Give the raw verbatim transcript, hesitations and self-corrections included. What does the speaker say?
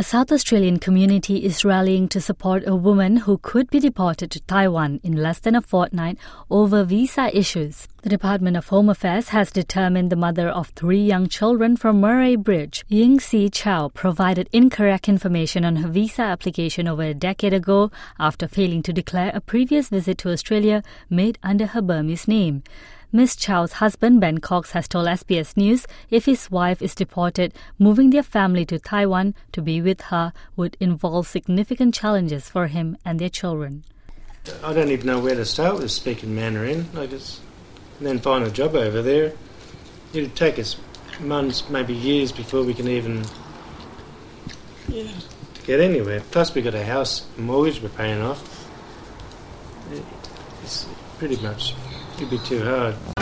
South Australian community is rallying to support a woman who could be deported to Taiwan in less than a fortnight over visa issues. The Department of Home Affairs has determined the mother of three young children from Murray Bridge, Ying Si Chow, provided incorrect information on her visa application over a decade ago after failing to declare a previous visit to Australia made under her Burmese name. Miz Chow's husband, Ben Cox, has told S B S News if his wife is deported, moving their family to Taiwan to be with her would involve significant challenges for him and their children. I don't even know where to start with speaking Mandarin. I just and then find a job over there. It'd take us months, maybe years, before we can even yeah, get anywhere. Plus, we got a house, a mortgage we're paying off. It's pretty much. It'd be too hard.